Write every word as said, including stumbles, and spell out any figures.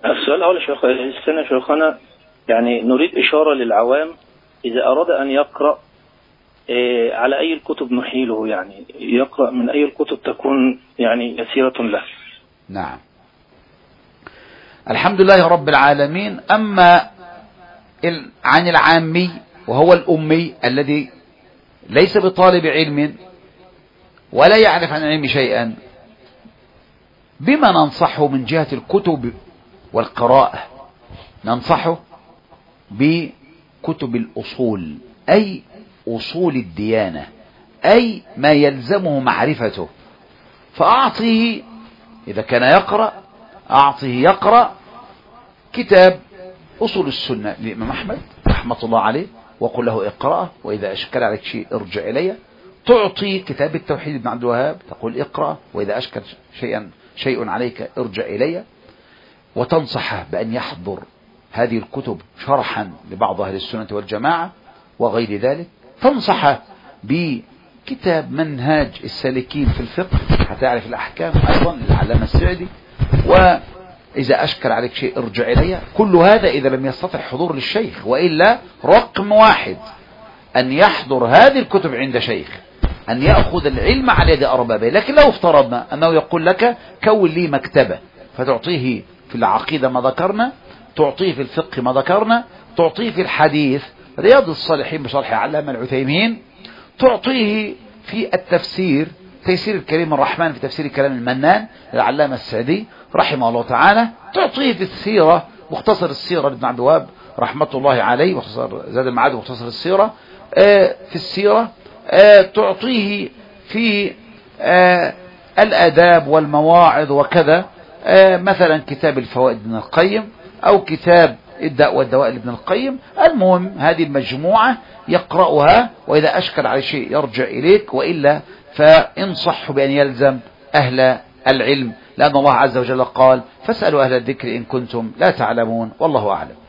السؤال الأول يا شيخ السنة شيخنا، يعني نريد إشارة للعوام إذا أراد أن يقرأ إيه على أي الكتب نحيله، يعني يقرأ من أي الكتب تكون يعني يسيرة له. نعم، الحمد لله رب العالمين. أما عن العامي وهو الأمي الذي ليس بطالب علم ولا يعرف عن العلم شيئا، بما ننصحه من جهة الكتب والقراءة؟ ننصحه بكتب الأصول، أي أصول الديانة، أي ما يلزمه معرفته. فأعطيه إذا كان يقرأ، أعطيه يقرأ كتاب أصول السنة للإمام أحمد رحمة الله عليه، وقل له اقرأ، وإذا أشكل عليك شيء ارجع إلي. تعطي كتاب التوحيد ابن عبد الوهاب، تقول اقرأ، وإذا أشكل شيئا شيء عليك ارجع إلي. وتنصحه بأن يحضر هذه الكتب شرحا لبعض أهل السنة والجماعة وغير ذلك. تنصحه بكتاب منهاج السالكين في الفقه حتى يعرف الأحكام أيضا للعلامة السعدي، وإذا أشكل عليك شيء ارجع إلي. كل هذا إذا لم يستطع حضور للشيخ، وإلا رقم واحد أن يحضر هذه الكتب عند شيخ، أن يأخذ العلم على يد أربابه. لكن لو افترضنا أنه يقول لك كون لي مكتبة، فتعطيه في العقيدة ما ذكرنا، تعطيه في الفقه ما ذكرنا، تعطيه في الحديث رياض الصالحين بشرح علامة العثيمين، تعطيه في التفسير تيسير الكريم الرحمن في تفسير كلام المنان للعلامة السعدي رحمه الله تعالى، تعطيه في السيرة مختصر السيرة لابن عبد الوهاب رحمة الله عليه، مختصر زاد المعاد مختصر السيرة في السيرة، تعطيه في الآداب والمواعظ وكذا، مثلا كتاب الفوائد ابن القيم، أو كتاب الداء والدواء لابن القيم. المهم هذه المجموعة يقرأها، وإذا أشكل على شيء يرجع إليك، وإلا فانصح بأن يلزم أهل العلم، لأن الله عز وجل قال فاسألوا أهل الذكر إن كنتم لا تعلمون، والله أعلم.